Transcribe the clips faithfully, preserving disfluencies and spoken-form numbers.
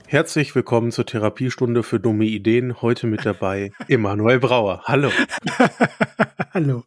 Herzlich willkommen zur Therapiestunde für dumme Ideen. Heute mit dabei Emanuel Brauer. Hallo. Hallo.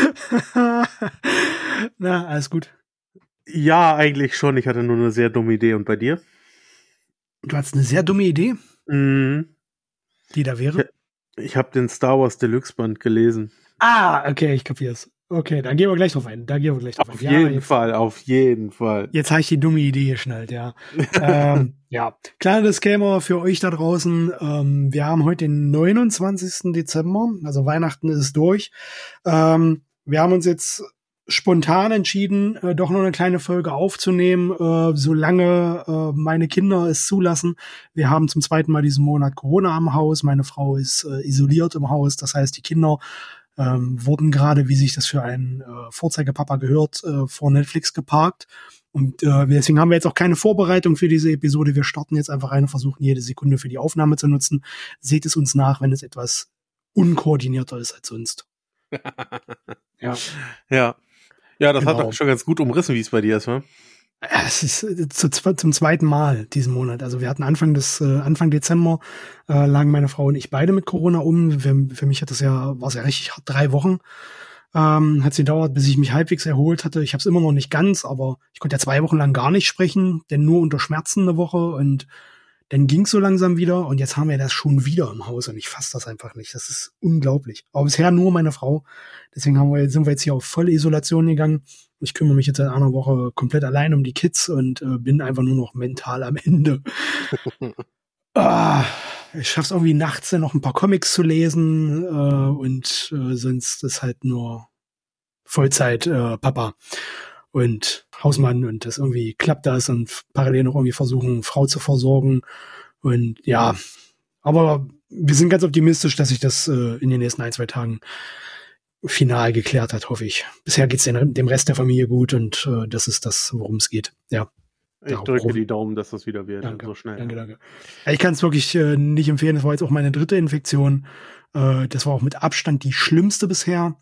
Na, alles gut? Ja, eigentlich schon. Ich hatte nur eine sehr dumme Idee. Und bei dir? Du hattest eine sehr dumme Idee, Mhm. die da wäre? Ich, ich habe den Star Wars Deluxe Band gelesen. Ah, okay, ich kapier's. Okay, dann gehen wir gleich drauf ein. Da gehen wir gleich drauf Auf ein. jeden Ja, jetzt, Fall, auf jeden Fall. jetzt habe ich die dumme Idee geschnallt, ja. ähm, ja, kleiner Disclaimer für euch da draußen. Ähm, wir haben heute den neunundzwanzigsten Dezember, also Weihnachten ist durch. Ähm, wir haben uns jetzt spontan entschieden, äh, doch noch eine kleine Folge aufzunehmen, äh, solange äh, meine Kinder es zulassen. Wir haben zum zweiten Mal diesen Monat Corona am Haus. Meine Frau ist äh, isoliert im Haus. Das heißt, die Kinder ähm, wurden gerade, wie sich das für einen äh, Vorzeigepapa gehört, äh, vor Netflix geparkt. Und äh, deswegen haben wir jetzt auch keine Vorbereitung für diese Episode. Wir starten jetzt einfach rein und versuchen jede Sekunde für die Aufnahme zu nutzen. Seht es uns nach, wenn es etwas unkoordinierter ist als sonst. Ja. Ja. Ja, das Genau. hat doch schon ganz gut umrissen, wie es bei dir ist, ne? Es ist äh, zu, zum zweiten Mal diesen Monat. Also wir hatten Anfang des äh, Anfang Dezember äh, lagen meine Frau und ich beide mit Corona um. Für, für mich hat das ja war es ja richtig hart, drei Wochen ähm, hat sie gedauert, bis ich mich halbwegs erholt hatte. Ich habe es immer noch nicht ganz, aber ich konnte ja zwei Wochen lang gar nicht sprechen, denn nur unter Schmerzen eine Woche und dann ging es so langsam wieder und jetzt haben wir das schon wieder im Haus und ich fasse das einfach nicht. Das ist unglaublich. Aber bisher nur meine Frau. Deswegen haben wir, sind wir jetzt hier auf volle Isolation gegangen. Ich kümmere mich jetzt seit einer Woche komplett allein um die Kids und äh, bin einfach nur noch mental am Ende. ah, ich schaff's irgendwie nachts dann noch ein paar Comics zu lesen äh, und äh, sonst ist halt nur Vollzeit äh, Papa und Hausmann und das irgendwie klappt das und parallel noch irgendwie versuchen, Frau zu versorgen. Und ja, aber wir sind ganz optimistisch, dass sich das äh, in den nächsten ein, zwei Tagen final geklärt hat, hoffe ich. Bisher geht's den, dem Rest der Familie gut und äh, das ist das, worum es geht. Ja. Ich Ja, drücke worum. die Daumen, dass das wieder wird. Danke, so schnell. danke, danke. Ich kann es wirklich äh, nicht empfehlen. Das war jetzt auch meine dritte Infektion. Äh, das war auch mit Abstand die schlimmste bisher.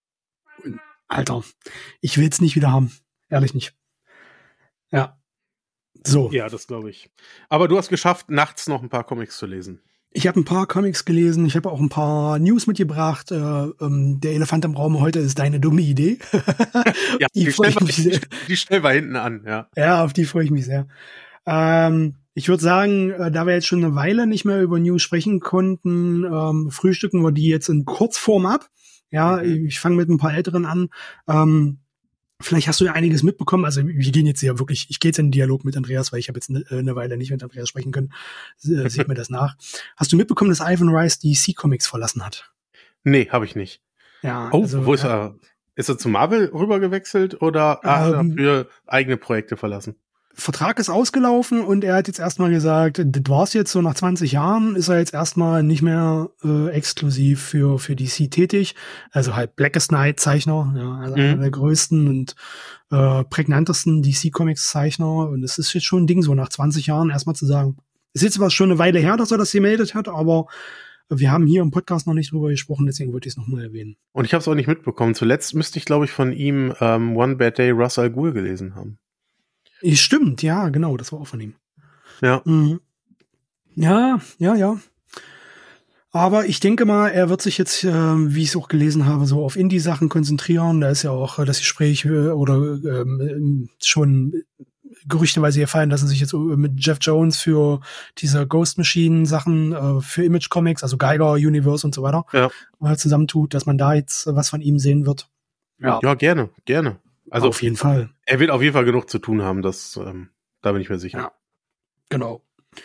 Alter, ich will es nicht wieder haben. Ehrlich nicht. Ja. So. Ja, das glaube ich. Aber du hast geschafft, nachts noch ein paar Comics zu lesen. Ich habe ein paar Comics gelesen. Ich habe auch ein paar News mitgebracht. Äh, ähm, der Elefant im Raum heute ist deine dumme Idee. Ja, die, die, stellen wir, die, die stellen wir hinten an. Ja, ja, auf die freue ich mich sehr. Ähm, ich würde sagen, äh, da wir jetzt schon eine Weile nicht mehr über News sprechen konnten, ähm, frühstücken wir die jetzt in Kurzform ab. Ja, mhm. Ich fange mit ein paar Älteren an. Ähm, vielleicht hast du ja einiges mitbekommen. Also wir gehen jetzt ja wirklich, ich gehe jetzt in den Dialog mit Andreas, weil ich habe jetzt eine, eine Weile nicht mit Andreas sprechen können. Äh, Seht mir das nach. Hast du mitbekommen, dass Ivan Rice die D C Comics verlassen hat? Nee, habe ich nicht. Ja. Oh, also, wo ist er? Ist er zu Marvel rübergewechselt oder ähm, hat er für eigene Projekte verlassen? Vertrag ist ausgelaufen und er hat jetzt erstmal gesagt, das war's jetzt, so nach zwanzig Jahren ist er jetzt erstmal nicht mehr äh, exklusiv für für D C tätig. Also halt Blackest Night Zeichner, ja, also mhm. einer der größten und äh, prägnantesten D C Comics Zeichner. Und es ist jetzt schon ein Ding, so nach zwanzig Jahren erstmal zu sagen. Ist jetzt zwar schon eine Weile her, dass er das gemeldet hat, aber wir haben hier im Podcast noch nicht drüber gesprochen, deswegen wollte ich es nochmal erwähnen. Und ich habe es auch nicht mitbekommen. Zuletzt müsste ich, glaube ich, von ihm ähm, One Bad Day Russ Al Ghul gelesen haben. Stimmt, ja, genau, das war auch von ihm. Ja. Mhm. Ja, ja, ja. Aber ich denke mal, er wird sich jetzt, äh, wie ich es auch gelesen habe, so auf Indie-Sachen konzentrieren. Da ist ja auch äh, das Gespräch äh, oder ähm, schon gerüchteweise gefallen, dass er sich jetzt mit Jeff Jones für diese Ghost Machine-Sachen, äh, für Image Comics, also Geiger Universe und so weiter, ja. mal zusammentut, dass man da jetzt was von ihm sehen wird. Ja, ja gerne, gerne. Also auf jeden Fall. Er wird auf jeden Fall genug zu tun haben, das, ähm, da bin ich mir sicher. Ja, genau.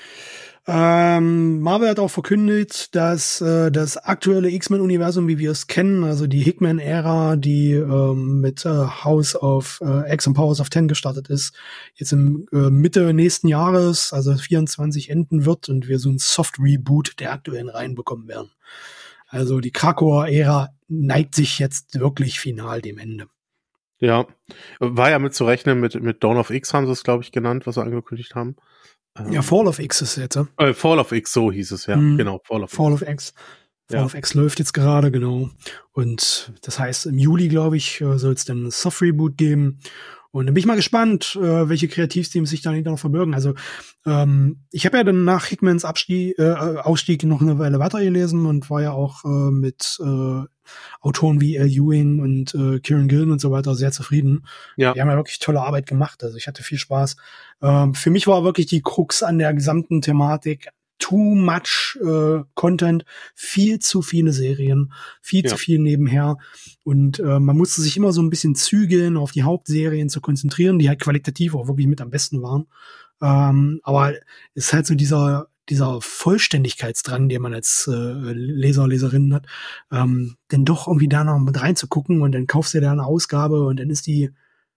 Ähm, Marvel hat auch verkündet, dass äh, das aktuelle X-Men-Universum, wie wir es kennen, also die Hickman-Ära, die ähm, mit äh, House of äh, X und Powers of Ten gestartet ist, jetzt im äh, Mitte nächsten Jahres, also vierundzwanzig, enden wird und wir so ein Soft-Reboot der aktuellen Reihen bekommen werden. Also die Krakoa-Ära neigt sich jetzt wirklich final dem Ende. Ja, war ja mit zu rechnen, mit, mit Dawn of X haben sie es, glaube ich, genannt, was sie angekündigt haben. Ja, Fall of X ist jetzt. Äh, Fall of X, so hieß es, ja, mhm. genau. Fall of Fall X. Of X. Fall ja. of X läuft jetzt gerade, genau. Und das heißt, im Juli, glaube ich, soll es dann ein Soft-Reboot geben. Und dann bin ich mal gespannt, äh, welche Kreativteams sich dahinter noch verbirgen. Also ähm, ich habe ja dann nach Hickmans Abstieg, äh, Ausstieg noch eine Weile weitergelesen und war ja auch äh, mit äh, Autoren wie Al Ewing und äh, Kieran Gillen und so weiter sehr zufrieden. Ja. Die haben ja wirklich tolle Arbeit gemacht. Also ich hatte viel Spaß. Ähm, für mich war wirklich die Krux an der gesamten Thematik too much äh, Content, viel zu viele Serien, viel Ja. zu viel nebenher. Und äh, man musste sich immer so ein bisschen zügeln, auf die Hauptserien zu konzentrieren, die halt qualitativ auch wirklich mit am besten waren. Ähm, aber es ist halt so dieser dieser Vollständigkeitsdrang, den man als äh, Leser, Leserin hat, ähm, denn doch irgendwie da noch mit reinzugucken und dann kaufst du dir da eine Ausgabe und dann ist die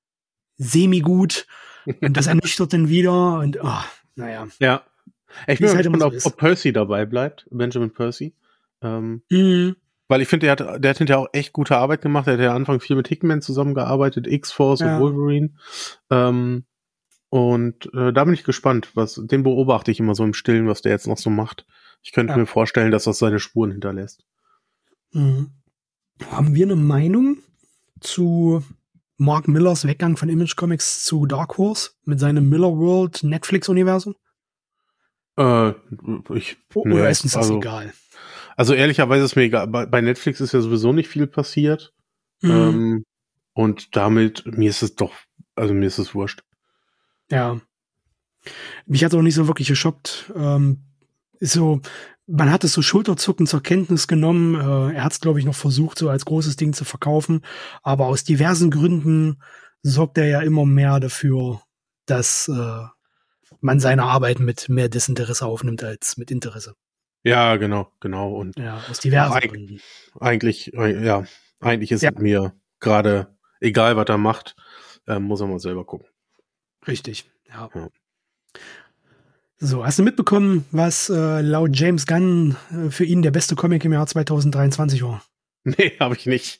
semi-gut und das ernüchtert dann wieder und oh, naja. Ja. Ich bin Wie es mal halt immer gespannt, so ob, ob Percy dabei bleibt, Benjamin Percy. Ähm, Mhm. Weil ich finde, der hat, der hat hinterher auch echt gute Arbeit gemacht. Der hat ja am Anfang viel mit Hickman zusammengearbeitet, X-Force Ja. und Wolverine. Ähm, und äh, da bin ich gespannt, was, den beobachte ich immer so im Stillen, was der jetzt noch so macht. Ich könnte Ja. mir vorstellen, dass das seine Spuren hinterlässt. Mhm. Haben wir eine Meinung zu Mark Millers Weggang von Image Comics zu Dark Horse mit seinem Miller World Netflix-Universum? Äh, ich, O- nee, Oder ist uns das also, egal? also ehrlicherweise ist mir egal. Bei, bei Netflix ist ja sowieso nicht viel passiert. Mhm. Ähm, und damit, mir ist es doch, also mir ist es wurscht. Ja. Mich hat auch nicht so wirklich geschockt. Ähm, ist so, man hat es so schulterzuckend zur Kenntnis genommen. Äh, er hat es, glaube ich, noch versucht, so als großes Ding zu verkaufen. Aber aus diversen Gründen sorgt er ja immer mehr dafür, dass äh, man seine Arbeit mit mehr Desinteresse aufnimmt als mit Interesse. Ja, genau, genau. Und Ja, aus diversen Eig Gründen. eigentlich, äh, ja, eigentlich ist Ja. mir gerade egal, was er macht, äh, muss er mal selber gucken. Richtig, ja. Ja. So, hast du mitbekommen, was äh, laut James Gunn äh, für ihn der beste Comic im Jahr zwanzig dreiundzwanzig war? Nee, habe ich nicht.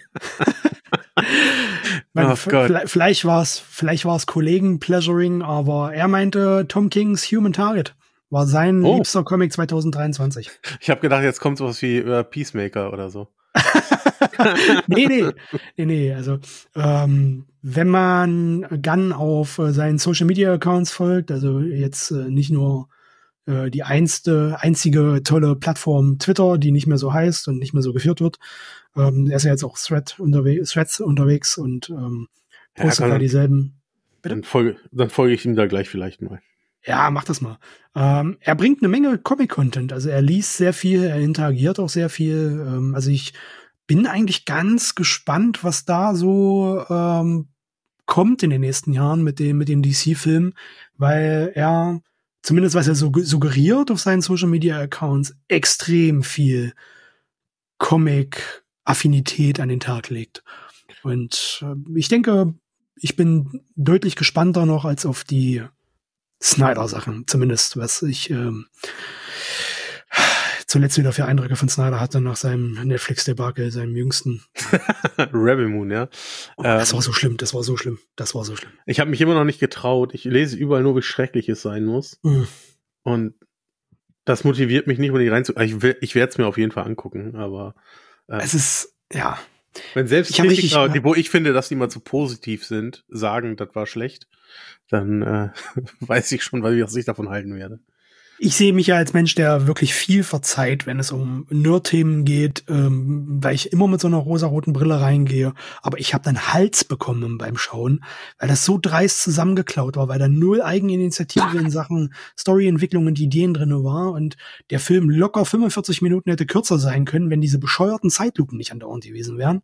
Meine, Ach Gott. v- vielleicht war es vielleicht war es Kollegen-Pleasuring, aber er meinte, Tom Kings Human Target war sein Oh. liebster Comic zwanzig dreiundzwanzig. Ich habe gedacht, jetzt kommt sowas wie äh, Peacemaker oder so. nee, nee, nee, nee, also ähm, wenn man Gunn auf äh, seinen Social-Media-Accounts folgt, also jetzt äh, nicht nur äh, die einste, einzige tolle Plattform Twitter, die nicht mehr so heißt und nicht mehr so geführt wird. Ähm, er ist ja jetzt auch Thread unterwe Threads unterwegs und ähm, postet Ja, da dann, dieselben. Bitte? dann, folge, dann folge ich ihm da gleich vielleicht mal. Ja, mach das mal. Ähm, er bringt eine Menge Comic-Content. Also er liest sehr viel, er interagiert auch sehr viel. Ähm, also ich bin eigentlich ganz gespannt, was da so ähm, kommt in den nächsten Jahren mit dem mit den D C-Filmen, weil er zumindest was er so suggeriert auf seinen Social-Media-Accounts extrem viel Comic-Affinität an den Tag legt. Und äh, ich denke, ich bin deutlich gespannter noch als auf die Snyder-Sachen, zumindest was ich ähm, zuletzt wieder für Eindrücke von Snyder hatte nach seinem Netflix-Debakel, seinem jüngsten. Rebel Moon, ja. Oh, das war so schlimm, das war so schlimm, das war so schlimm. Ich habe mich immer noch nicht getraut. Ich lese überall nur, wie schrecklich es sein muss. Mhm. Und das motiviert mich nicht, unbedingt reinzu. Ich, will, ich werde es mir auf jeden Fall angucken, aber äh, Es ist, ja. wenn selbst Ich hab Kritiker, richtig- die, wo ich finde, dass die mal zu positiv sind, sagen, das war schlecht, dann äh, weiß ich schon, was ich davon halten werde. Ich sehe mich ja als Mensch, der wirklich viel verzeiht, wenn es um Nerd-Themen geht, ähm, weil ich immer mit so einer rosaroten Brille reingehe. Aber ich habe dann Hals bekommen beim Schauen, weil das so dreist zusammengeklaut war, weil da null Eigeninitiative in Sachen Storyentwicklung und Ideen drinne war und der Film locker fünfundvierzig Minuten hätte kürzer sein können, wenn diese bescheuerten Zeitlupen nicht andauernd gewesen wären.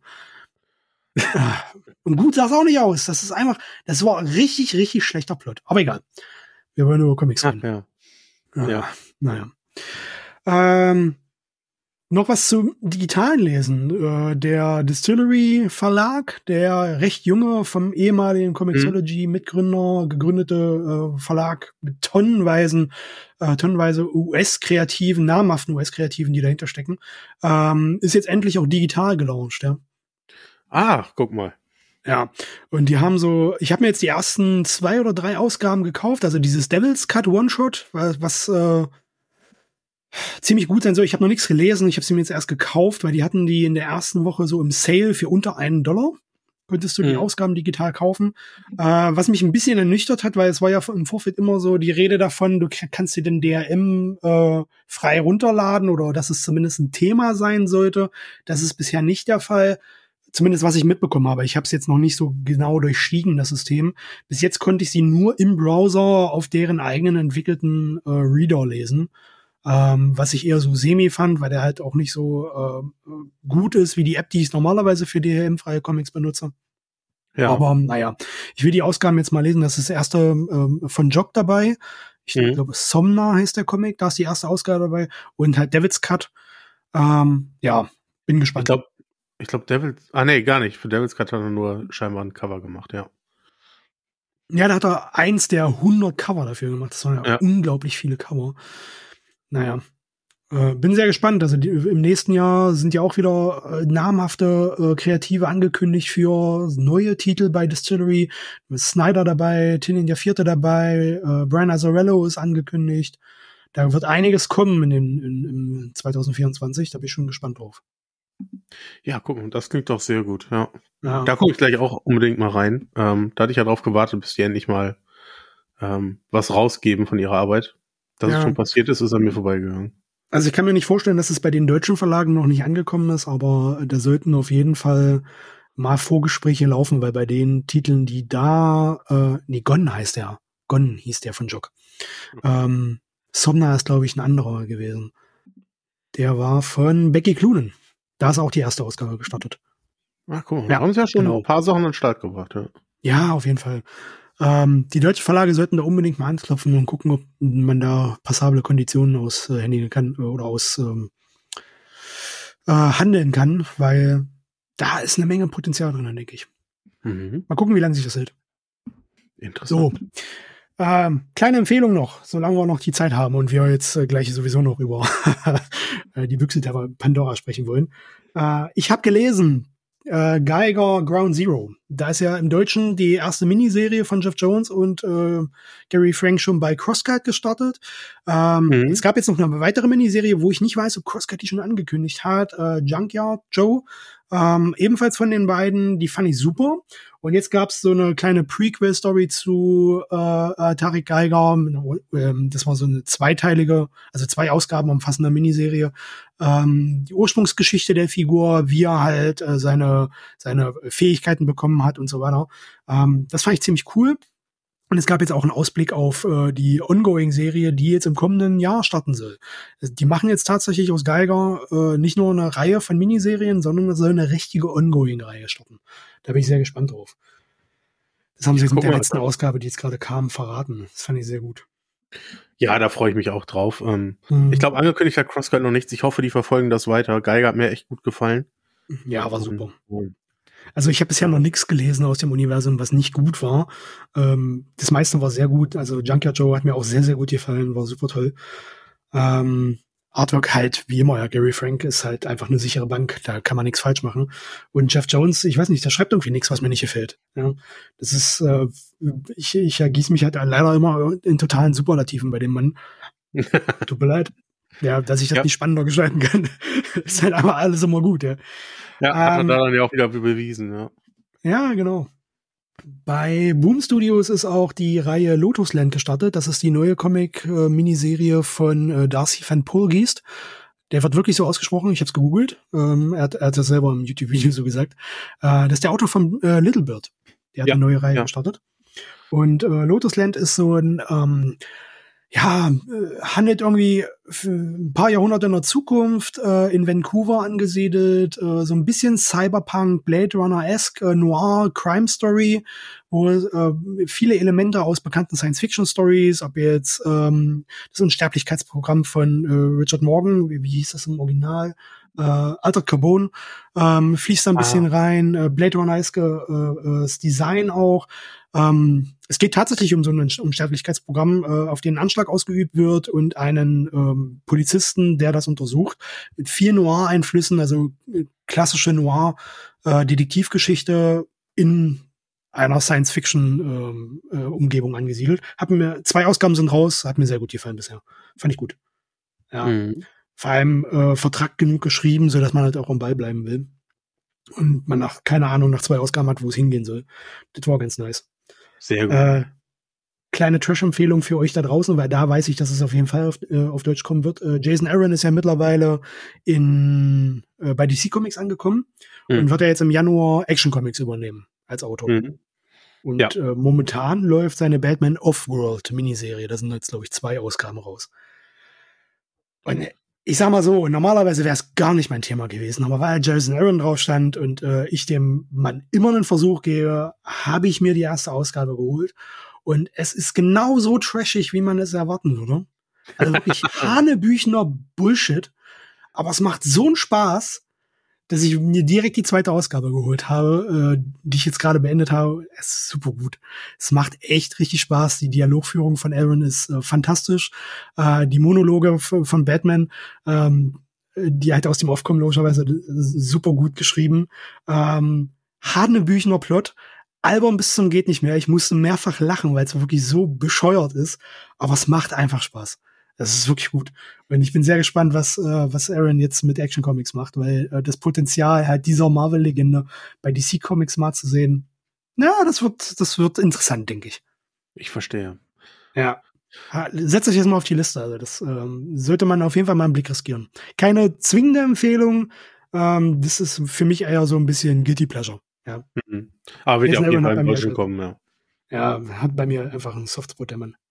Und gut sah es auch nicht aus. Das ist einfach, das war ein richtig, richtig schlechter Plot. Aber egal. Wir wollen über Comics reden. Ach, ja. Ja, Ja. naja. Ähm, noch was zum digitalen Lesen. Äh, der Distillery Verlag, der recht junge, vom ehemaligen Comixology Mitgründer gegründete äh, Verlag mit tonnenweisen, äh, tonnenweise U S-Kreativen, namhaften U S-Kreativen, die dahinter stecken, ähm, ist jetzt endlich auch digital gelauncht, ja. Ah, guck mal. Ja, und die haben so, ich habe mir jetzt die ersten zwei oder drei Ausgaben gekauft, also dieses Devil's Cut One-Shot, was, was äh, ziemlich gut sein soll. Ich habe noch nichts gelesen, ich habe sie mir jetzt erst gekauft, weil die hatten die in der ersten Woche so im Sale für unter einen Dollar. konntest du die mhm. Ausgaben digital kaufen. Äh, was mich ein bisschen ernüchtert hat, weil es war ja im Vorfeld immer so die Rede davon, du kannst dir den D R M äh, frei runterladen oder dass es zumindest ein Thema sein sollte. Das ist bisher nicht der Fall. Zumindest was ich mitbekommen habe. Ich habe es jetzt noch nicht so genau durchstiegen, das System. Bis jetzt konnte ich sie nur im Browser auf deren eigenen entwickelten äh, Reader lesen. Ähm, was ich eher so semi fand, weil der halt auch nicht so äh, gut ist wie die App, die ich normalerweise für D R M-freie Comics benutze. Ja. Aber naja, ich will die Ausgaben jetzt mal lesen. Das ist das erste ähm, von Jock dabei. Ich mhm. glaube, Somna heißt der Comic. Da ist die erste Ausgabe dabei. Und halt Devil's Cut. Ähm, ja, bin gespannt. Ich glaube, ich glaube Devil's... Ah, nee, gar nicht. Für Devil's Cut hat er nur scheinbar ein Cover gemacht, ja. Ja, da hat er eins der hundert Cover dafür gemacht. Das waren ja, ja. unglaublich viele Cover. Naja, äh, bin sehr gespannt. Also die, im nächsten Jahr sind ja auch wieder äh, namhafte äh, Kreative angekündigt für neue Titel bei Distillery. Snyder dabei, Tynion der Vierte dabei, äh, Brian Azzarello ist angekündigt. Da wird einiges kommen in den, in, in zwanzig vierundzwanzig. Da bin ich schon gespannt drauf. Ja, guck mal, das klingt doch sehr gut. Ja, ja. Da gucke ich gleich auch unbedingt mal rein. Ähm, da hatte ich ja drauf gewartet, bis die endlich mal ähm, was rausgeben von ihrer Arbeit. Dass ja. es schon passiert ist, ist an mir vorbeigegangen. Also ich kann mir nicht vorstellen, dass es bei den deutschen Verlagen noch nicht angekommen ist, aber da sollten auf jeden Fall mal Vorgespräche laufen, weil bei den Titeln, die da, äh, nee, Gon heißt der. Gon hieß der von Jock. Ähm, Somna ist, glaube ich, ein anderer gewesen. Der war von Becky Cloonan. Da ist auch die erste Ausgabe gestartet. Ach cool, ja, haben sie ja schon genau. ein paar Sachen an den Start gebracht. Ja, ja auf jeden Fall. Ähm, die deutschen Verlage sollten da unbedingt mal anklopfen und gucken, ob man da passable Konditionen aushändigen äh, kann oder aus ähm, äh, handeln kann, weil da ist eine Menge Potenzial drin, denke ich. Mhm. Mal gucken, wie lange sich das hält. Interessant. So. Ähm, kleine Empfehlung noch, solange wir noch die Zeit haben und wir jetzt äh, gleich sowieso noch über die Büchse der Pandora sprechen wollen. Äh, ich habe gelesen, äh, Geiger Ground Zero. Da ist ja im Deutschen die erste Miniserie von Jeff Jones und äh, Gary Frank schon bei Crosscut gestartet. Ähm, mhm. Es gab jetzt noch eine weitere Miniserie, wo ich nicht weiß, ob Crosscut die schon angekündigt hat. Äh, Junkyard Joe. Ähm, ebenfalls von den beiden, die fand ich super. Und jetzt gab's so eine kleine Prequel-Story zu äh, äh, Tarek Geiger. Ähm, das war so eine zweiteilige, also zwei Ausgaben umfassende Miniserie. Ähm, die Ursprungsgeschichte der Figur, wie er halt äh, seine seine Fähigkeiten bekommen hat und so weiter. Ähm, das fand ich ziemlich cool. Und es gab jetzt auch einen Ausblick auf äh, die Ongoing-Serie, die jetzt im kommenden Jahr starten soll. Die machen jetzt tatsächlich aus Geiger äh, nicht nur eine Reihe von Miniserien, sondern es soll eine richtige Ongoing-Reihe starten. Da bin ich sehr gespannt drauf. Das haben sie jetzt mit der letzten Ausgabe, die jetzt gerade kam, verraten. Das fand ich sehr gut. Ja, da freue ich mich auch drauf. Ähm, hm. Ich glaube, angekündigt hat Crosscut noch nichts. Ich hoffe, die verfolgen das weiter. Geiger hat mir echt gut gefallen. Ja, war super. Und, Also ich habe bisher noch nichts gelesen aus dem Universum, was nicht gut war. Ähm, das meiste war sehr gut. Also Junkyard Joe hat mir auch sehr, sehr gut gefallen, war super toll. Ähm, Artwork halt, wie immer, ja, Gary Frank ist halt einfach eine sichere Bank, da kann man nichts falsch machen. Und Jeff Jones, ich weiß nicht, der schreibt irgendwie nichts, was mir nicht gefällt. Ja, das ist, äh, ich, ich ergieße mich halt leider immer in totalen Superlativen bei dem Mann. Tut mir leid. Ja, dass ich das ja. nicht spannender gestalten kann. Ist halt einfach alles immer gut, ja. Ja, hat ähm, er da dann ja auch wieder bewiesen, ja. Ja, genau. Bei Boom Studios ist auch die Reihe Lotus Land gestartet. Das ist die neue Comic-Miniserie von äh, Darcy Van Polgeest. Der wird wirklich so ausgesprochen. Ich habe es gegoogelt. Ähm, er, hat, er hat das selber im YouTube-Video so gesagt. Äh, das ist der Autor von äh, Little Bird. Der hat ja, eine neue Reihe ja. gestartet. Und äh, Lotus Land ist so ein ähm, ja, äh, handelt irgendwie für ein paar Jahrhunderte in der Zukunft, äh, in Vancouver angesiedelt, äh, so ein bisschen Cyberpunk, Blade Runner-esque, äh, Noir, Crime Story, wo äh, viele Elemente aus bekannten Science-Fiction-Stories, ob jetzt ähm, das Unsterblichkeitsprogramm von äh, Richard Morgan, wie, wie hieß das im Original, äh, Altered Carbon, ähm, fließt da ein ah. bisschen rein, äh, Blade Runner-esque äh, das Design auch. Ähm, es geht tatsächlich um so ein Unsterblichkeitsprogramm, äh, auf den ein Anschlag ausgeübt wird und einen ähm, Polizisten, der das untersucht, mit vier Noir-Einflüssen, also klassische Noir-Detektivgeschichte in einer Science-Fiction-Umgebung ähm, äh, angesiedelt. Hab mir, zwei Ausgaben sind raus, hat mir sehr gut gefallen bisher. Fand ich gut. Ja. Mhm. Vor allem äh, Vertrag genug geschrieben, so dass man halt auch am Ball bleiben will. und man nach, keine Ahnung, nach zwei Ausgaben hat, wo es hingehen soll. Das war ganz nice. Sehr gut. Äh, kleine Trash-Empfehlung für euch da draußen, weil da weiß ich, dass es auf jeden Fall auf, äh, auf Deutsch kommen wird. Äh, Jason Aaron ist ja mittlerweile in, äh, bei D C Comics angekommen mhm. und wird ja jetzt im Januar Action Comics übernehmen als Autor. Mhm. Und ja. äh, momentan läuft seine Batman Off-World-Miniserie. Da sind jetzt, glaube ich, zwei Ausgaben raus. Und ich sag mal so, normalerweise wäre es gar nicht mein Thema gewesen, aber weil Jason Aaron drauf stand und äh, ich dem Mann immer einen Versuch gebe, habe ich mir die erste Ausgabe geholt. Und es ist genau so trashig, wie man es erwarten würde. Also wirklich hanebüchener Bullshit. Aber es macht so einen Spaß, dass ich mir direkt die zweite Ausgabe geholt habe, äh, die ich jetzt gerade beendet habe. Es ist super gut. Es macht echt richtig Spaß. Die Dialogführung von Aaron ist äh, fantastisch. Äh, die Monologe f- von Batman, ähm, die halt aus dem Off kommen, logischerweise super gut geschrieben. Ähm, hanebüchener Plot. Albern bis zum geht nicht mehr. Ich musste mehrfach lachen, weil es wirklich so bescheuert ist. Aber es macht einfach Spaß. Das ist wirklich gut. Und ich bin sehr gespannt, was äh, was Aaron jetzt mit Action Comics macht, weil äh, das Potenzial halt dieser Marvel-Legende bei D C Comics mal zu sehen, ja, das wird das wird interessant, denke ich. Ich verstehe. Ja. Setzt euch jetzt mal auf die Liste. Also das ähm, sollte man auf jeden Fall mal einen Blick riskieren. Keine zwingende Empfehlung. Ähm, das ist für mich eher so ein bisschen Guilty Pleasure. Ja. Mhm. Aber wird ja auf jeden Fall in Deutschland kommen, ja. Ja, hat bei mir einfach einen Softspot, der Mann.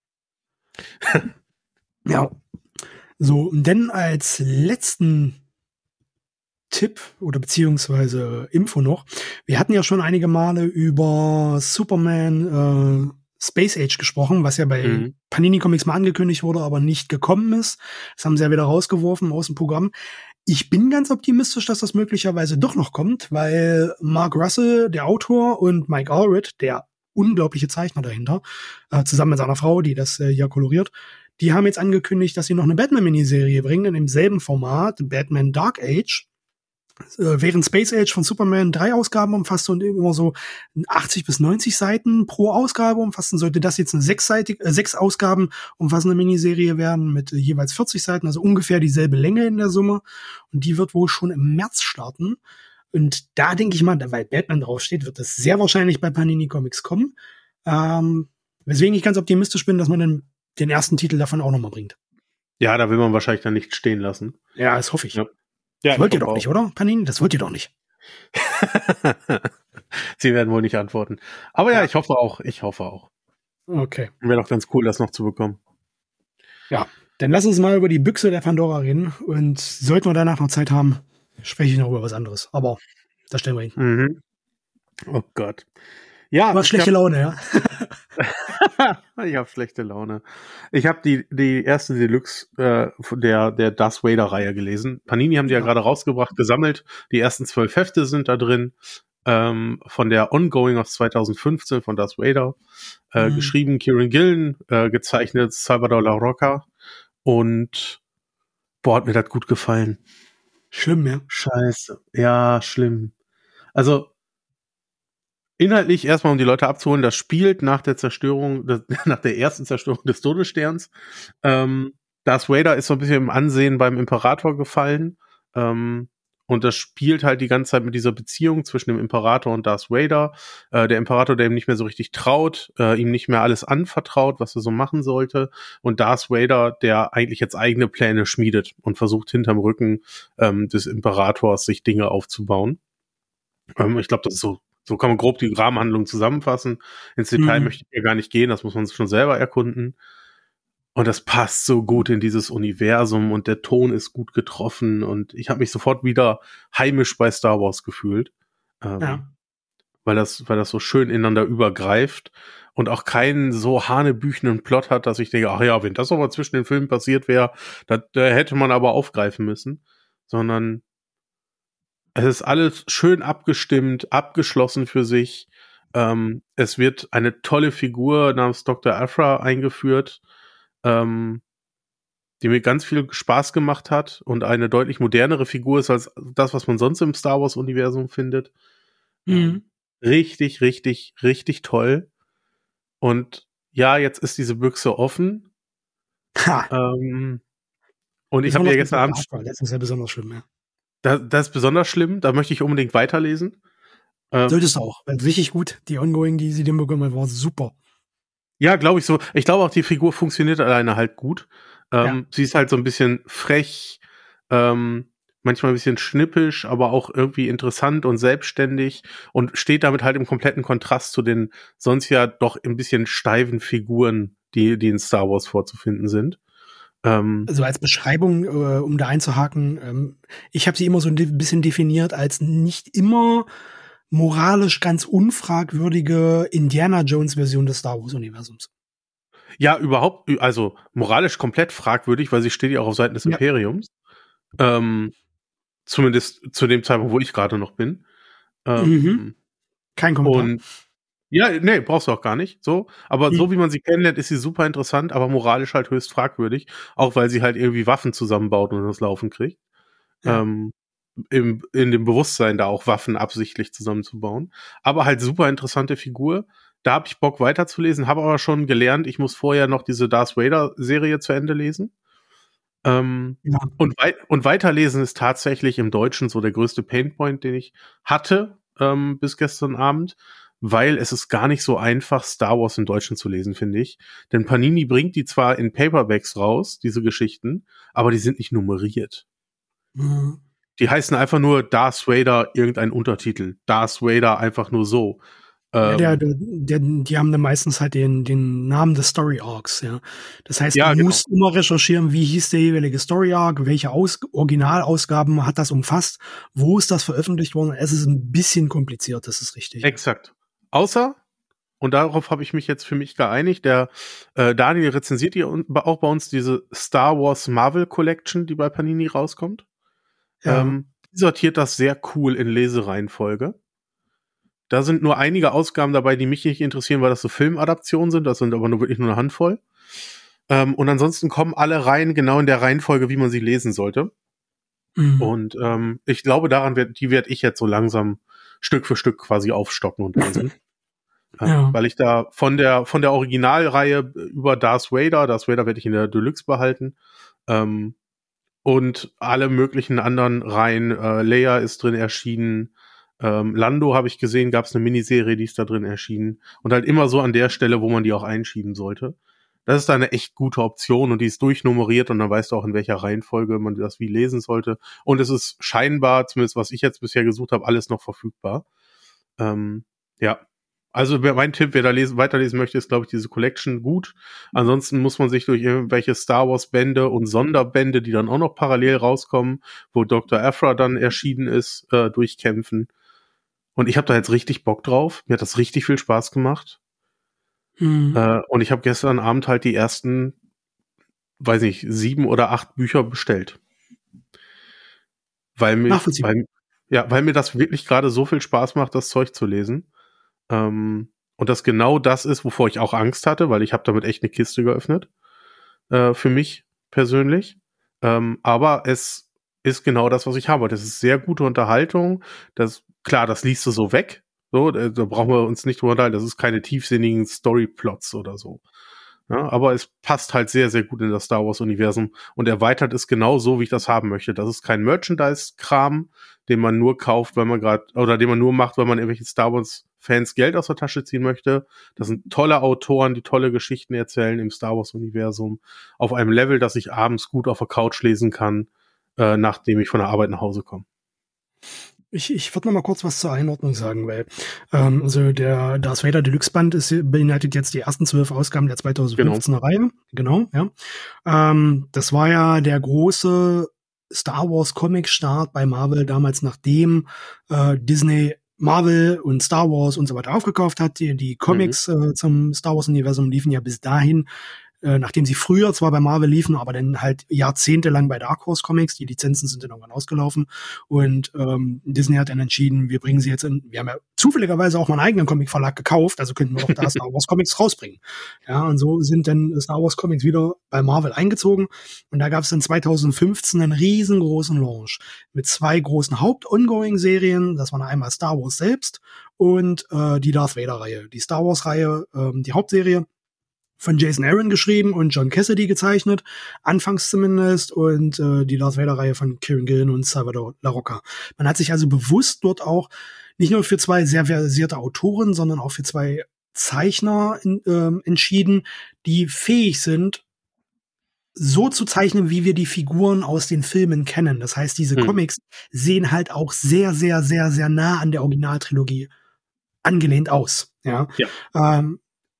Ja. So, und dann als letzten Tipp oder beziehungsweise Info noch. Wir hatten ja schon einige Male über Superman äh, Space Age gesprochen, was ja bei mhm. Panini Comics mal angekündigt wurde, aber nicht gekommen ist. Das haben sie ja wieder rausgeworfen aus dem Programm. Ich bin ganz optimistisch, dass das möglicherweise doch noch kommt, weil Mark Russell, der Autor, und Mike Allred, der unglaubliche Zeichner dahinter, äh, zusammen mit seiner Frau, die das äh, hier koloriert, die haben jetzt angekündigt, dass sie noch eine Batman-Miniserie bringen in demselben Format, Batman Dark Age. Äh, während Space Age von Superman drei Ausgaben umfasste und immer so achtzig bis neunzig Seiten pro Ausgabe umfassen, sollte das jetzt eine sechsseitig, äh, sechs Ausgaben umfassende Miniserie werden mit äh, jeweils vierzig Seiten, also ungefähr dieselbe Länge in der Summe. Und die wird wohl schon im März starten. Und da denke ich mal, weil Batman draufsteht, wird das sehr wahrscheinlich bei Panini Comics kommen. Ähm, weswegen ich ganz optimistisch bin, dass man den, den ersten Titel davon auch nochmal bringt. Ja, da will man wahrscheinlich dann nicht stehen lassen. Ja, das hoffe ich. Ja. Ja, das wollt ihr doch auch nicht, oder, Panini? Das wollt ihr doch nicht. Sie werden wohl nicht antworten. Aber ja, ja, ich hoffe auch. Ich hoffe auch. Okay. Wäre doch ganz cool, das noch zu bekommen. Ja, dann lass uns mal über die Büchse der Pandora reden. Und sollten wir danach noch Zeit haben, spreche ich noch über was anderes. Aber das stellen wir hin. Mhm. Oh Gott. Ja, du hast schlechte hab, Laune, ja? Ich habe schlechte Laune. Ich habe die die erste Deluxe äh, der der Darth Vader Reihe gelesen. Panini haben die ja, ja gerade rausgebracht, gesammelt. Die ersten zwölf Hefte sind da drin. Ähm, von der Ongoing aus zweitausendfünfzehn von Darth Vader. Äh, mhm. Geschrieben Kieran Gillen, äh, gezeichnet Salvador La Roca. Und boah, hat mir das gut gefallen. Schlimm, ja. Scheiße. Ja, schlimm. Also inhaltlich erstmal, um die Leute abzuholen, das spielt nach der Zerstörung, das, nach der ersten Zerstörung des Todessterns. Ähm, Darth Vader ist so ein bisschen im Ansehen beim Imperator gefallen. Ähm, und das spielt halt die ganze Zeit mit dieser Beziehung zwischen dem Imperator und Darth Vader. Äh, der Imperator, der ihm nicht mehr so richtig traut, äh, ihm nicht mehr alles anvertraut, was er so machen sollte. Und Darth Vader, der eigentlich jetzt eigene Pläne schmiedet und versucht hinterm Rücken ähm, des Imperators sich Dinge aufzubauen. Ähm, ich glaube, das ist so So kann man grob die Rahmenhandlung zusammenfassen. Ins Detail mhm. möchte ich ja gar nicht gehen, das muss man schon selber erkunden. Und das passt so gut in dieses Universum und der Ton ist gut getroffen und ich habe mich sofort wieder heimisch bei Star Wars gefühlt. Ähm, ja. Weil das, weil das so schön ineinander übergreift und auch keinen so hanebüchenden Plot hat, dass ich denke, ach ja, wenn das aber zwischen den Filmen passiert wäre, da hätte man aber aufgreifen müssen. Sondern es ist alles schön abgestimmt, abgeschlossen für sich. Ähm, es wird eine tolle Figur namens Doktor Aphra eingeführt, ähm, die mir ganz viel Spaß gemacht hat und eine deutlich modernere Figur ist als das, was man sonst im Star Wars-Universum findet. Mhm. Ähm, richtig, richtig, richtig toll. Und ja, jetzt ist diese Büchse offen. Ha. Ähm, und ich habe ja gestern Abend... Das ist ja besonders schlimm, ja. da, das ist besonders schlimm, da möchte ich unbedingt weiterlesen. Ähm, Solltest du auch, weil richtig gut, die Ongoing, die sie dem bekommen hat, war super. Ja, glaube ich so. Ich glaube auch, die Figur funktioniert alleine halt gut. Ähm, ja. Sie ist halt so ein bisschen frech, ähm, manchmal ein bisschen schnippisch, aber auch irgendwie interessant und selbstständig und steht damit halt im kompletten Kontrast zu den sonst ja doch ein bisschen steifen Figuren, die, die in Star Wars vorzufinden sind. Ähm, also als Beschreibung, äh, um da einzuhaken, ähm, ich habe sie immer so ein bisschen definiert als nicht immer moralisch ganz unfragwürdige Indiana Jones Version des Star Wars Universums. Ja, überhaupt, also moralisch komplett fragwürdig, weil sie steht ja auch auf Seiten des ja. Imperiums. Ähm, zumindest zu dem Zeitpunkt, wo ich gerade noch bin. Ähm, mhm. Kein Kommentar. Und ja, nee, brauchst du auch gar nicht. So, aber mhm. so wie man sie kennenlernt, ist sie super interessant, aber moralisch halt höchst fragwürdig, auch weil sie halt irgendwie Waffen zusammenbaut und das Laufen kriegt. Ja. Ähm, im, in dem Bewusstsein, da auch Waffen absichtlich zusammenzubauen. Aber halt super interessante Figur. Da habe ich Bock weiterzulesen, habe aber schon gelernt, ich muss vorher noch diese Darth Vader-Serie zu Ende lesen. Ähm, ja. und, wei- und weiterlesen ist tatsächlich im Deutschen so der größte Painpoint, den ich hatte ähm, bis gestern Abend, weil es ist gar nicht so einfach, Star Wars im Deutschen zu lesen, finde ich. Denn Panini bringt die zwar in Paperbacks raus, diese Geschichten, aber die sind nicht nummeriert. Mhm. Die heißen einfach nur Darth Vader, irgendein Untertitel. Darth Vader einfach nur so. Ja, der, der, der, die haben dann meistens halt den, den Namen des Story Arcs, ja. Das heißt, ja, du genau. musst immer recherchieren, wie hieß der jeweilige Story Arc, welche Aus- Originalausgaben hat das umfasst, wo ist das veröffentlicht worden. Es ist ein bisschen kompliziert, das ist richtig. Exakt. Außer, und darauf habe ich mich jetzt für mich geeinigt, der äh, Daniel rezensiert ja auch bei uns diese Star Wars Marvel Collection, die bei Panini rauskommt. Ja. Ähm, die sortiert das sehr cool in Lesereihenfolge. Da sind nur einige Ausgaben dabei, die mich nicht interessieren, weil das so Filmadaptionen sind. Das sind aber nur wirklich nur eine Handvoll. Ähm, und ansonsten kommen alle Reihen genau in der Reihenfolge, wie man sie lesen sollte. Mhm. Und ähm, ich glaube, daran werd, die werde ich jetzt so langsam Stück für Stück quasi aufstocken und lesen. Ja. Weil ich da von der von der Originalreihe über Darth Vader, Darth Vader werde ich in der Deluxe behalten, ähm, und alle möglichen anderen Reihen, äh, Leia ist drin erschienen, ähm, Lando habe ich gesehen, gab es eine Miniserie, die ist da drin erschienen und halt immer so an der Stelle, wo man die auch einschieben sollte. Das ist da eine echt gute Option und die ist durchnummeriert und dann weißt du auch, in welcher Reihenfolge man das wie lesen sollte. Und es ist scheinbar, zumindest was ich jetzt bisher gesucht habe, alles noch verfügbar. Ähm, ja. Also mein Tipp, wer da lesen, weiterlesen möchte, ist, glaube ich, diese Collection gut. Ansonsten muss man sich durch irgendwelche Star Wars Bände und Sonderbände, die dann auch noch parallel rauskommen, wo Doktor Aphra dann erschienen ist, äh, durchkämpfen. Und ich habe da jetzt richtig Bock drauf. Mir hat das richtig viel Spaß gemacht. Mhm. Äh, und ich habe gestern Abend halt die ersten, weiß nicht, sieben oder acht Bücher bestellt. Weil mir, weil, ja, weil mir das wirklich gerade so viel Spaß macht, das Zeug zu lesen. Ähm, und das genau das ist, wovor ich auch Angst hatte, weil ich habe damit echt eine Kiste geöffnet, äh, für mich persönlich. Ähm, aber es ist genau das, was ich habe. Das ist sehr gute Unterhaltung. Das, klar, das liest du so weg. So, da, da brauchen wir uns nicht drüber unterhalten. Das ist keine tiefsinnigen Storyplots oder so. Ja, aber es passt halt sehr, sehr gut in das Star Wars-Universum und erweitert es genau so, wie ich das haben möchte. Das ist kein Merchandise-Kram, den man nur kauft, weil man gerade, oder den man nur macht, weil man irgendwelchen Star Wars-Fans Geld aus der Tasche ziehen möchte. Das sind tolle Autoren, die tolle Geschichten erzählen im Star Wars-Universum auf einem Level, das ich abends gut auf der Couch lesen kann, äh, nachdem ich von der Arbeit nach Hause komme. Ich, ich würde noch mal kurz was zur Einordnung sagen, weil ähm, also der Darth Vader Deluxe Band ist, beinhaltet jetzt die ersten zwölf Ausgaben der zweitausendfünfzehner genau. Reihe. Genau, ja. Ähm, das war ja der große Star Wars Comic Start bei Marvel damals, nachdem äh, Disney Marvel und Star Wars und so weiter aufgekauft hat. Die, die Comics mhm. äh, zum Star Wars Universum liefen ja bis dahin, äh, nachdem sie früher zwar bei Marvel liefen, aber dann halt jahrzehntelang bei Dark Horse Comics. Die Lizenzen sind dann irgendwann ausgelaufen und ähm, Disney hat dann entschieden, wir bringen sie jetzt in, wir haben ja zufälligerweise auch mal einen eigenen Comicverlag gekauft, also könnten wir auch da Star Wars Comics rausbringen. Ja, und so sind dann Star Wars Comics wieder bei Marvel eingezogen und da gab es dann zweitausendfünfzehn einen riesengroßen Launch mit zwei großen Haupt-Ongoing-Serien. Das waren einmal Star Wars selbst und äh, die Darth Vader-Reihe. Die Star Wars-Reihe, ähm, die Hauptserie von Jason Aaron geschrieben und John Cassidy gezeichnet, anfangs zumindest, und äh, die Darth Vader-Reihe von Kieran Gillen und Salvador Larroca. Man hat sich also bewusst dort auch nicht nur für zwei sehr versierte Autoren, sondern auch für zwei Zeichner in, ähm, entschieden, die fähig sind, so zu zeichnen, wie wir die Figuren aus den Filmen kennen. Das heißt, diese hm. Comics sehen halt auch sehr, sehr, sehr, sehr nah an der Originaltrilogie angelehnt aus. Ja. ja. Ähm,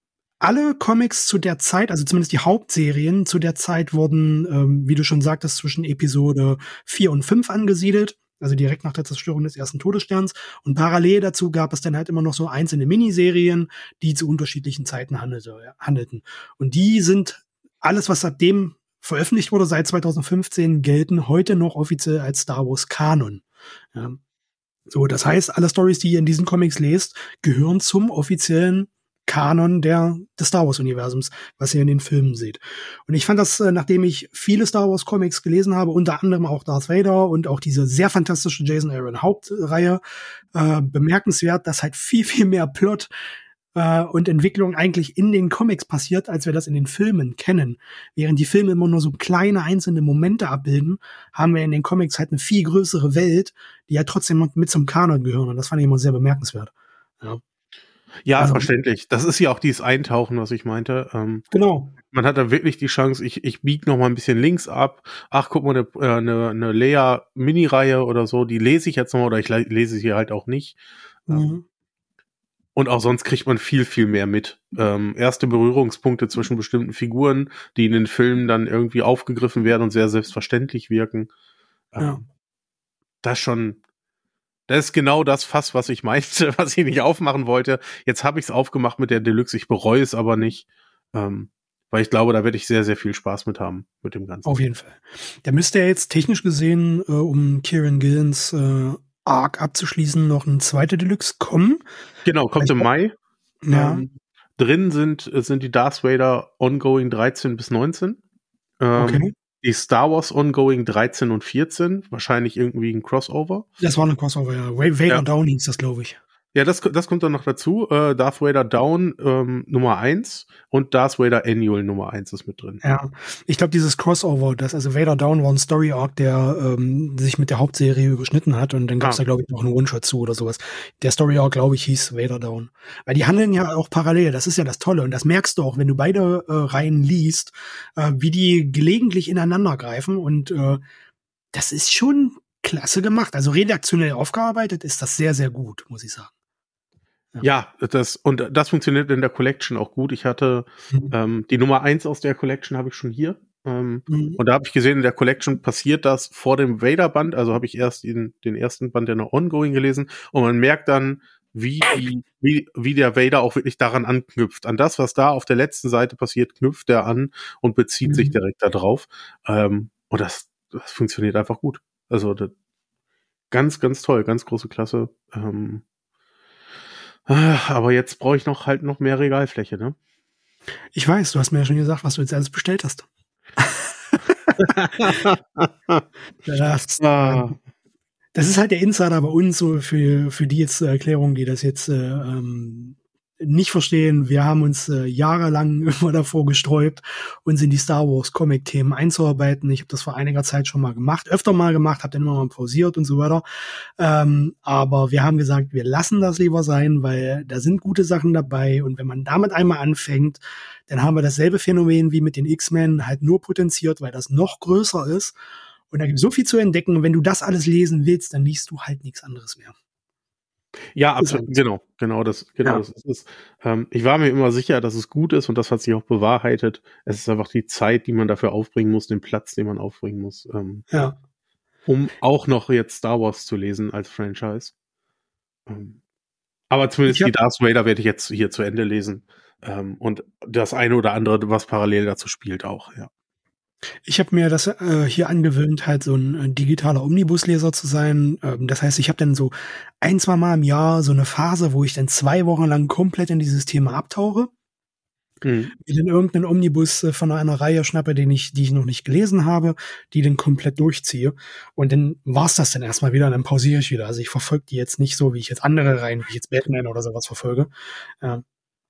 alle Comics zu der Zeit, also zumindest die Hauptserien zu der Zeit, wurden, ähm, wie du schon sagtest, zwischen Episode vier und fünf angesiedelt. Also direkt nach der Zerstörung des ersten Todessterns. Und parallel dazu gab es dann halt immer noch so einzelne Miniserien, die zu unterschiedlichen Zeiten handelte, handelten. Und die sind alles, was seitdem veröffentlicht wurde, seit zweitausendfünfzehn, gelten heute noch offiziell als Star Wars Kanon. Ja. So, das heißt, alle Stories, die ihr in diesen Comics lest, gehören zum offiziellen Kanon der, des Star Wars Universums, was ihr in den Filmen seht. Und ich fand das, nachdem ich viele Star Wars Comics gelesen habe, unter anderem auch Darth Vader und auch diese sehr fantastische Jason Aaron Hauptreihe, äh, bemerkenswert, dass halt viel, viel mehr Plot äh, und Entwicklung eigentlich in den Comics passiert, als wir das in den Filmen kennen. Während die Filme immer nur so kleine einzelne Momente abbilden, haben wir in den Comics halt eine viel größere Welt, die ja trotzdem mit zum Kanon gehören. Und das fand ich immer sehr bemerkenswert. Ja. Ja, also, verständlich. Das ist ja auch dieses Eintauchen, was ich meinte. Ähm, genau. Man hat da wirklich die Chance, ich, ich biege noch mal ein bisschen links ab. Ach, guck mal, eine, eine, eine Leia-Mini-Reihe oder so, die lese ich jetzt noch mal, oder ich lese sie halt auch nicht. Mhm. Und auch sonst kriegt man viel, viel mehr mit. Ähm, erste Berührungspunkte zwischen bestimmten Figuren, die in den Filmen dann irgendwie aufgegriffen werden und sehr selbstverständlich wirken. Ähm, ja. Das schon... Das ist genau das Fass, was ich meinte, was ich nicht aufmachen wollte. Jetzt habe ich es aufgemacht mit der Deluxe. Ich bereue es aber nicht, ähm, weil ich glaube, da werde ich sehr, sehr viel Spaß mit haben, mit dem Ganzen. Auf jeden Fall. Da müsste ja jetzt technisch gesehen, äh, um Kieran Gillens äh, Arc abzuschließen, noch ein zweiter Deluxe kommen. Genau, kommt im Mai. Ja. Ähm, drin sind, sind die Darth Vader Ongoing dreizehn bis neunzehn. Ähm, okay. Die Star Wars Ongoing dreizehn und vierzehn, wahrscheinlich irgendwie ein Crossover. Das war ein Crossover, ja. Vader ja. Down hieß das, glaube ich. Ja, das, das kommt dann noch dazu. Äh, Darth Vader Down ähm, Nummer eins und Darth Vader Annual Nummer eins ist mit drin. Ja, ich glaube, dieses Crossover, das, also Vader Down war ein Story-Arc, der ähm, sich mit der Hauptserie überschnitten hat, und dann gab es ah. da, glaube ich, noch einen One-Shot zu oder sowas. Der Story-Arc, glaube ich, hieß Vader Down. Weil die handeln ja auch parallel, das ist ja das Tolle, und das merkst du auch, wenn du beide äh, Reihen liest, äh, wie die gelegentlich ineinander greifen, und äh, das ist schon klasse gemacht. Also redaktionell aufgearbeitet ist das sehr, sehr gut, muss ich sagen. Ja, ja, das, und das funktioniert in der Collection auch gut. Ich hatte mhm. ähm, die Nummer eins aus der Collection habe ich schon hier. Ähm, mhm. Und da habe ich gesehen, in der Collection passiert das vor dem Vader-Band. Also habe ich erst den, den ersten Band der noch Ongoing gelesen. Und man merkt dann, wie, wie, wie der Vader auch wirklich daran anknüpft. An das, was da auf der letzten Seite passiert, knüpft er an und bezieht mhm. sich direkt da drauf. Ähm, und das, das funktioniert einfach gut. Also das, ganz, ganz toll, ganz große Klasse. Ähm, Aber jetzt brauche ich noch halt noch mehr Regalfläche, ne? Ich weiß, du hast mir ja schon gesagt, was du jetzt alles bestellt hast. das, ah. das ist halt der Insider bei uns, so für, für die jetzt Erklärung, die das jetzt äh, ähm, nicht verstehen. Wir haben uns äh, jahrelang immer davor gesträubt, uns in die Star Wars Comic-Themen einzuarbeiten. Ich habe das vor einiger Zeit schon mal gemacht, öfter mal gemacht, habe dann immer mal pausiert und so weiter. Ähm, aber wir haben gesagt, wir lassen das lieber sein, weil da sind gute Sachen dabei. Und wenn man damit einmal anfängt, dann haben wir dasselbe Phänomen wie mit den X-Men, halt nur potenziert, weil das noch größer ist. Und da gibt es so viel zu entdecken. Und wenn du das alles lesen willst, dann liest du halt nichts anderes mehr. Ja, absolut, genau, genau, das, genau, ja. das ist es. Ähm, ich war mir immer sicher, dass es gut ist, und das hat sich auch bewahrheitet. Es ist einfach die Zeit, die man dafür aufbringen muss, den Platz, den man aufbringen muss, ähm, ja. um auch noch jetzt Star Wars zu lesen als Franchise. Ähm, aber zumindest hab, die Darth Vader werde ich jetzt hier zu Ende lesen, ähm, und das eine oder andere, was parallel dazu spielt, auch, ja. Ich habe mir das äh, hier angewöhnt, halt so ein äh, digitaler Omnibusleser zu sein. Ähm, das heißt, ich habe dann so ein, zwei Mal im Jahr so eine Phase, wo ich dann zwei Wochen lang komplett in dieses Thema abtauche. Mhm. Mir dann irgendeinen Omnibus äh, von einer Reihe schnappe, den ich, die ich noch nicht gelesen habe, die dann komplett durchziehe. Und dann war's das dann erstmal wieder, und dann pausiere ich wieder. Also ich verfolge die jetzt nicht so, wie ich jetzt andere Reihen, wie ich jetzt Batman oder sowas verfolge. Ähm,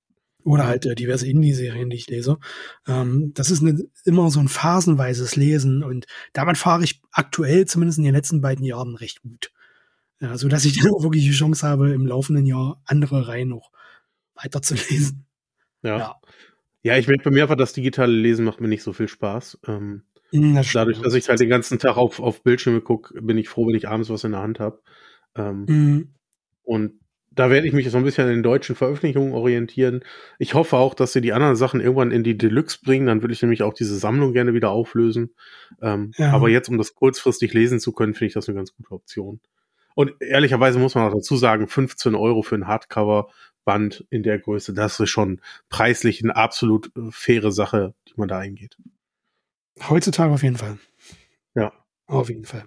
Oder halt äh, diverse Indie-Serien, die ich lese. Ähm, das ist eine, immer so ein phasenweises Lesen und damit fahre ich aktuell, zumindest in den letzten beiden Jahren, recht gut. Ja, so dass ich dann auch wirklich die Chance habe, im laufenden Jahr andere Reihen noch weiterzulesen. Ja. Ja, ja ich merke bei mir einfach, das digitale Lesen macht mir nicht so viel Spaß. Ähm, das dadurch, dass ich halt den ganzen Tag auf, auf Bildschirme gucke, bin ich froh, wenn ich abends was in der Hand habe. Ähm, mhm. Und da werde ich mich so ein bisschen an den deutschen Veröffentlichungen orientieren. Ich hoffe auch, dass sie die anderen Sachen irgendwann in die Deluxe bringen. Dann würde ich nämlich auch diese Sammlung gerne wieder auflösen. Ähm, ja. Aber jetzt, um das kurzfristig lesen zu können, finde ich das eine ganz gute Option. Und ehrlicherweise muss man auch dazu sagen, fünfzehn Euro für ein Hardcover-Band in der Größe, das ist schon preislich eine absolut faire Sache, die man da eingeht. Heutzutage auf jeden Fall. Ja. Auf jeden Fall.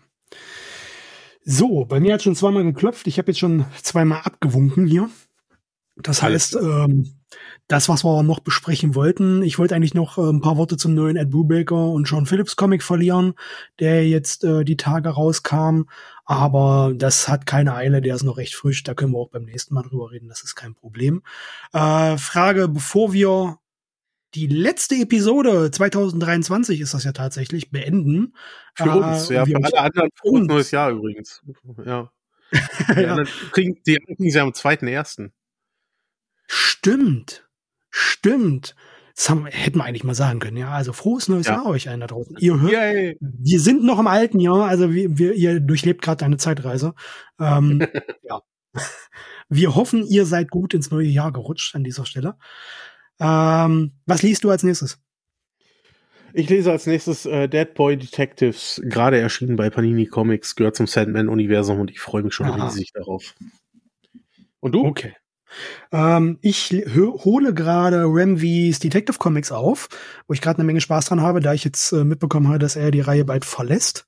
So, bei mir hat schon zweimal geklopft. Ich habe jetzt schon zweimal abgewunken hier. Das heißt, ähm, das, was wir noch besprechen wollten, ich wollte eigentlich noch äh, ein paar Worte zum neuen Ed Brubaker und Sean Phillips Comic verlieren, der jetzt äh, die Tage rauskam. Aber das hat keine Eile, der ist noch recht frisch. Da können wir auch beim nächsten Mal drüber reden. Das ist kein Problem. Äh, Frage, bevor wir die letzte Episode zwanzig dreiundzwanzig ist das ja tatsächlich, beenden. Für uns, äh, ja, für alle anderen frohes neues Jahr übrigens. Ja. Die ja. anderen kriegen, die anderen kriegen sie am zweiten ersten Stimmt. Stimmt. Das haben, hätten wir eigentlich mal sagen können, ja. Also frohes neues ja. Jahr euch allen da draußen. Ihr hört, Yay. Wir sind noch im alten Jahr, also wir, wir, ihr durchlebt gerade eine Zeitreise. Ähm, ja. Wir hoffen, ihr seid gut ins neue Jahr gerutscht an dieser Stelle. Ähm, was liest du als nächstes? Ich lese als nächstes äh, Dead Boy Detectives, gerade erschienen bei Panini Comics, gehört zum Sandman-Universum und ich freue mich schon Aha. riesig darauf. Und du? Okay. Ähm, ich hole gerade Remvys Detective Comics auf, wo ich gerade eine Menge Spaß dran habe, da ich jetzt äh, mitbekommen habe, dass er die Reihe bald verlässt.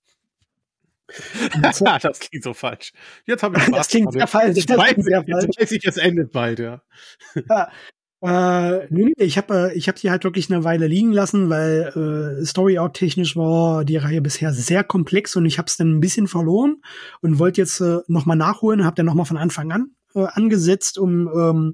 Das, das klingt so falsch. Jetzt habe ich Spaß. Das klingt sehr falsch. Jetzt, weiß, sehr falsch. Jetzt weiß ich, es endet bald, ja. ja. Äh, nee, ich habe äh, ich hab die halt wirklich eine Weile liegen lassen, weil äh, Story-Out technisch war die Reihe bisher sehr komplex und ich habe es dann ein bisschen verloren und wollte jetzt äh, nochmal nachholen, habe dann nochmal von Anfang an äh, angesetzt, um ähm,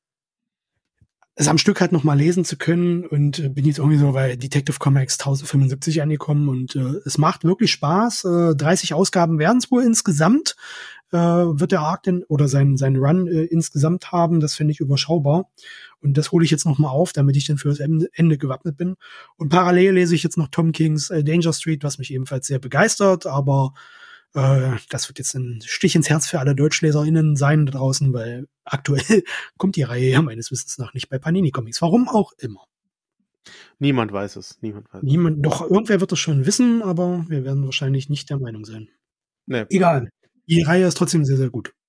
es am Stück halt nochmal lesen zu können und äh, bin jetzt irgendwie so bei Detective Comics tausendfünfundsiebzig angekommen und äh, es macht wirklich Spaß. Äh, dreißig Ausgaben werden es wohl insgesamt. Äh, wird der Arc denn oder sein sein Run äh, insgesamt haben, das finde ich überschaubar und das hole ich jetzt noch mal auf, damit ich dann für das Ende, Ende gewappnet bin und parallel lese ich jetzt noch Tom Kings äh, Danger Street, was mich ebenfalls sehr begeistert, aber äh, das wird jetzt ein Stich ins Herz für alle DeutschleserInnen sein da draußen, weil aktuell kommt die Reihe ja meines Wissens nach nicht bei Panini Comics, warum auch immer. Niemand weiß es, niemand weiß es. Niemand, doch irgendwer wird es schon wissen, aber wir werden wahrscheinlich nicht der Meinung sein. Nee. Egal. Die Reihe ist trotzdem sehr, sehr gut.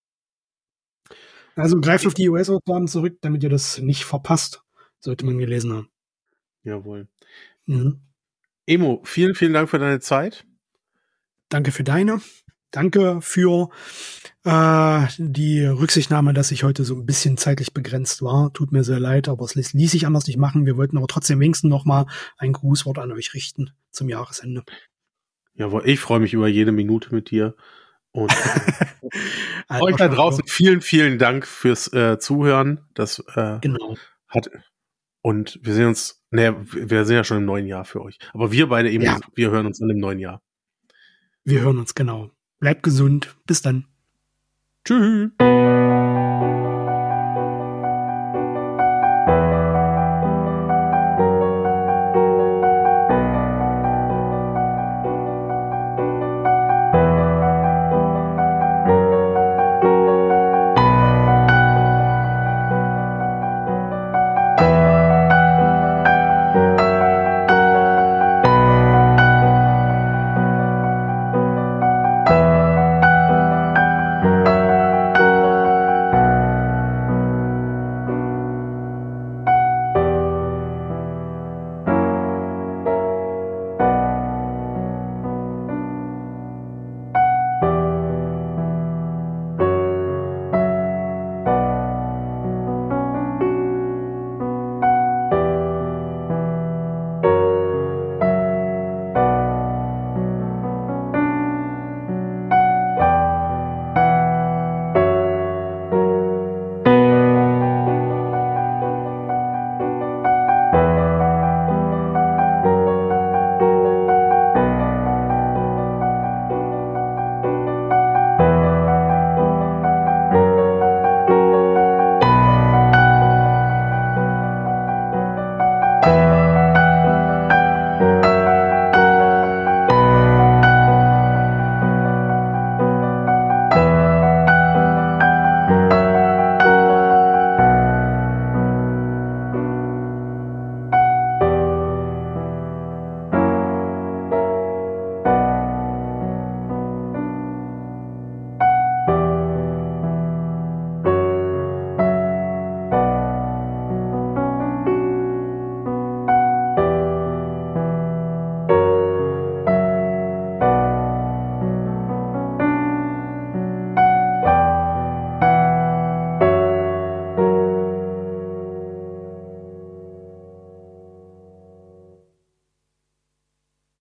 Also greift auf die U S-Ausgaben zurück, damit ihr das nicht verpasst, sollte man gelesen haben. Jawohl. Mhm. Emo, vielen, vielen Dank für deine Zeit. Danke für deine. Danke für äh, die Rücksichtnahme, dass ich heute so ein bisschen zeitlich begrenzt war. Tut mir sehr leid, aber es ließ, ließ sich anders nicht machen. Wir wollten aber trotzdem wenigstens noch mal ein Grußwort an euch richten zum Jahresende. Jawohl, ich freue mich über jede Minute mit dir. Und äh, euch da draußen vielen, vielen Dank fürs äh, Zuhören. Das äh, genau. hat und wir sehen uns, ne, wir sind ja schon im neuen Jahr für euch. Aber wir beide eben, ja. wir hören uns dann im neuen Jahr. Wir hören uns, genau. Bleibt gesund. Bis dann. Tschüss.